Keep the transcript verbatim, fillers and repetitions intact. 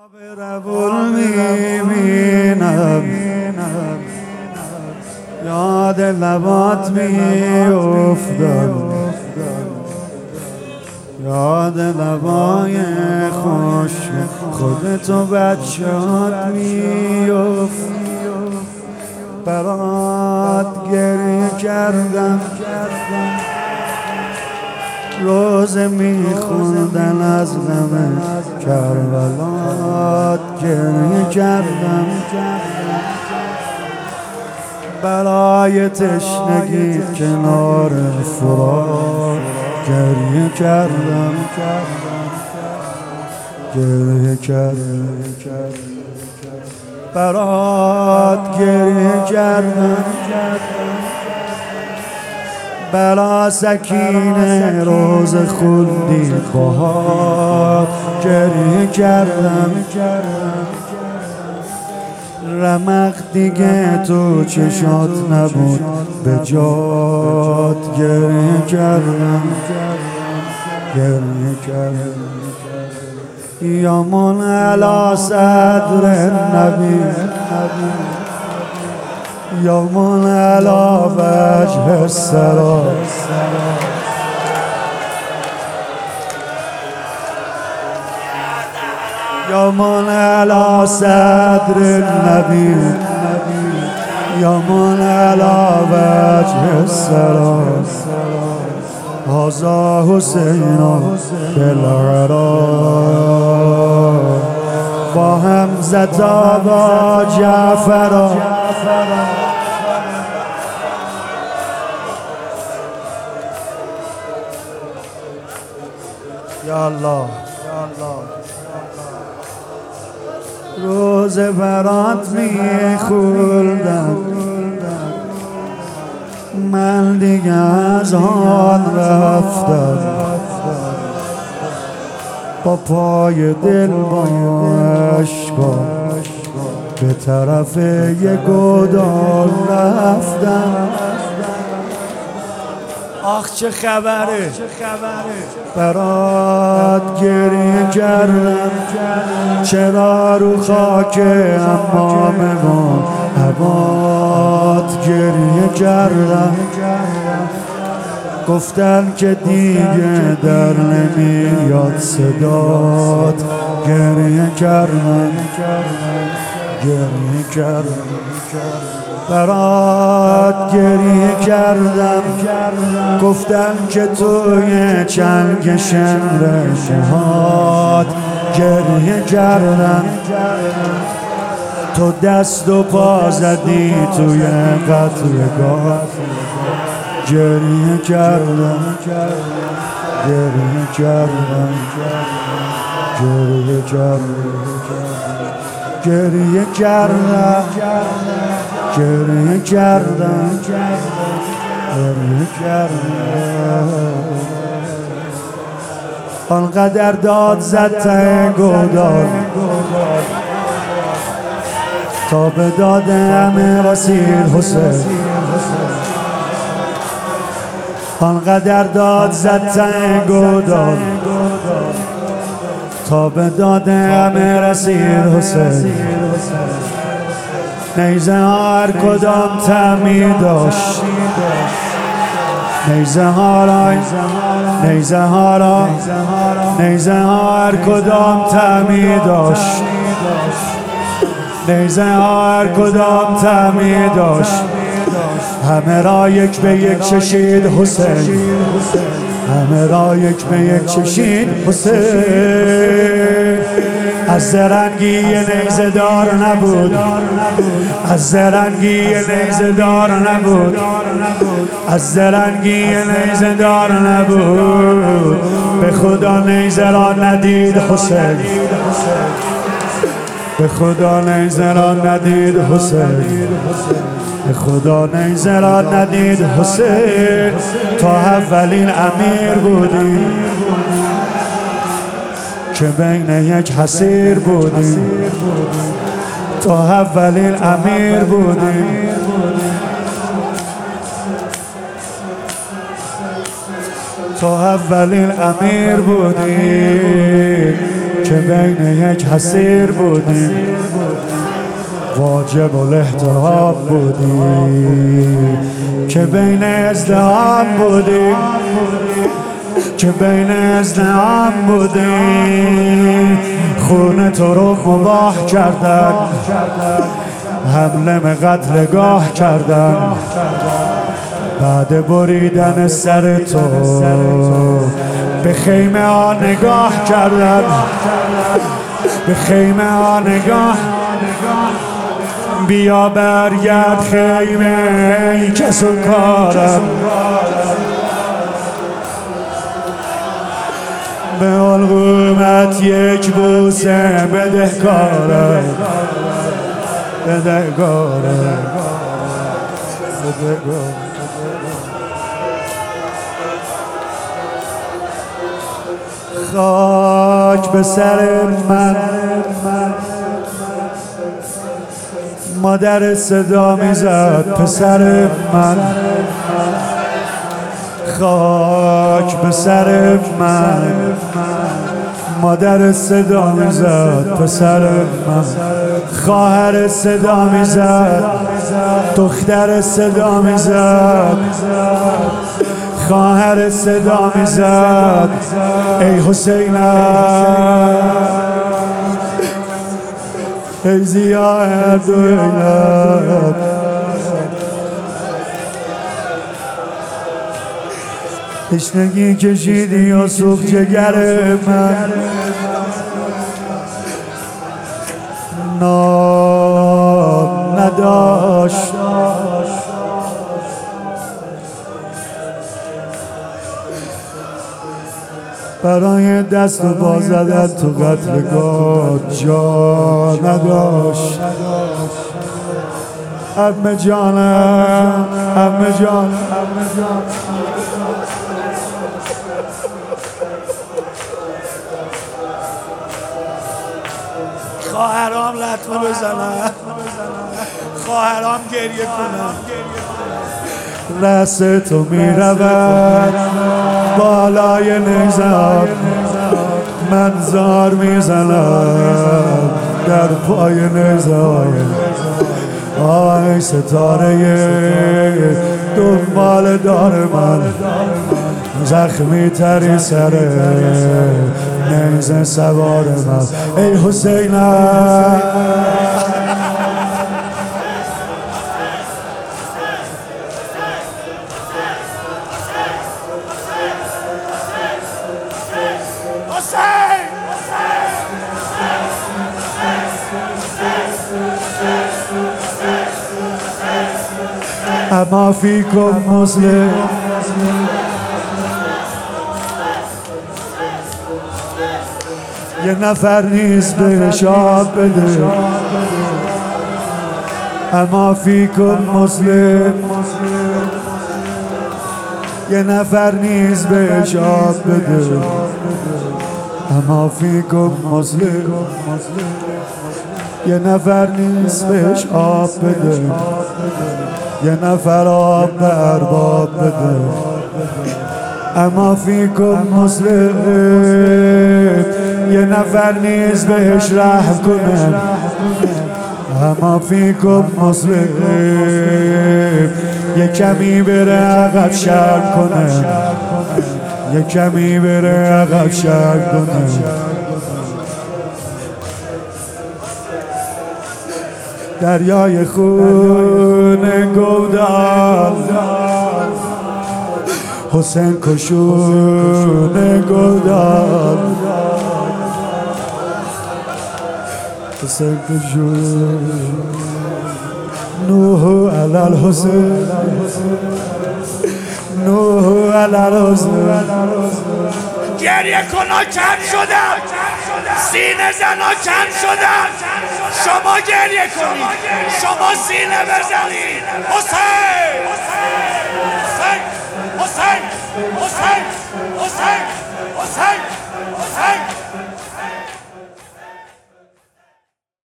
ربول میبینم یاد لبات میافتم، یاد لبای خوش خودتو بچهات میافت. برات گریه کردم روز میخوندن از غم کربلات، گریه کردم برای تشنگی کنار فرات، گریه کردم گریه کردم برات، گریه کردم برا سکینه روز خلدی بهار، گریه کردم رمق دیگه تو چشات نبود به جات، گریه کردم گریه کردم یا من علی صدر نبی یا من علی وجه السرا، یا من علی صدر النبی یا من علی وجه السرا، هذا حسین بالعراق با حمزه با جعفر، یا الله روز برات میخوردم من دیگه از آن رفتم، با پای دل با عشقا به طرف یه گودال رفتم. آخ چه خبره برات گریه کردم، چرا رو خاک حماممون هوات گریه کردم، گفتن که دیگه در نمیاد صدات، گریه کردم گریه کردم برات، گریه کردم گفتن که توی چنگ شمر شهاد، گریه کردم تو دست و پا زدی توی قتلگاه، گریه کردم گریه کردم گریه کردم گریه کردم گریه کردم گریه کردم آنقدر داد زد ته گودال تا به داد همه رسید حسین، آنقدر داد زد ته گودال تا به داد همه رسید حسین، نیزه ها هر کدام تعمی داشت، نیزه ها را نیزه ها را نیزه ها هر کدام تعمی داشت، نیزه ها هر کدام تعمی داشت، همه را یک به یک چشید حسین، همه را یک به یک چشید حسین. از زرنگی نیزه دار نبود، از زرنگی نیزه دار نبود، از زرنگی نیزه دار نبود، به خدا نیزه را ندید حسین، به خدا نیزه را ندید حسین، به خدا نیزه را ندید حسین. تا اولین امیر بودی که بین یک حسیر بودی، تا اولین امیر بودی تا اولین امیر بودی که بین یک حسیر بودیم واجب الاحترام بودیم که بین ازدهام بودیم که بین ازدهام بودیم خون تو رو مباح کردن حمله به قتلگاه کردن بعد بریدن سر تو به خیمه ها نگاه کردن به خیمه ها نگاه بیا برگرد خیمه ای کس و کارم به علقومت یک بوسه بدهکارم بدهکارم خاک به سر من مادر صدا میزد پسر من خاک به سر من مادر صدا میزد پسر من خواهر صدا میزد دختر صدا میزد خواهر صدا میزد ای حسینم ای ضیا اردویلم تشنگی کشیدی و سوخت جگر من نام نداشت برای دست و پا زدن تو قتلگاه جا نداشت عمه جانم عمه جانم خواهرام لطمه بزنن خواهرام گریه کنن رأس تو می رود بالای نیزم من زار می زنم در پای نیزم آی ستاره دنبال دار من زخمی تری سر نیزه سوار من ای حسینم اما فیکم مسلم یه نفر نیست بهش آب بده اما فیکم مسلم یه نفر نیست بهش آب بده اما فیکم مسلم یه نفر نیست بهش آب بده یه نفر آب به ارباب بده اما فیکم مسلم یه نفر نیست بهش رحم کنه اما فیکم مسلم یه کمی بره عقب شرم کنه یه کمی بره عقب شرم کنه دریای خون گودال حسین کشون گودال حسین کشون نوح علال حسین نوح علال حسین گریه کنا کم شدن سینه زنا کم شدن شما گریه کنید شما سینه بزنید حسین حسین حسین حسین حسین حسین حسین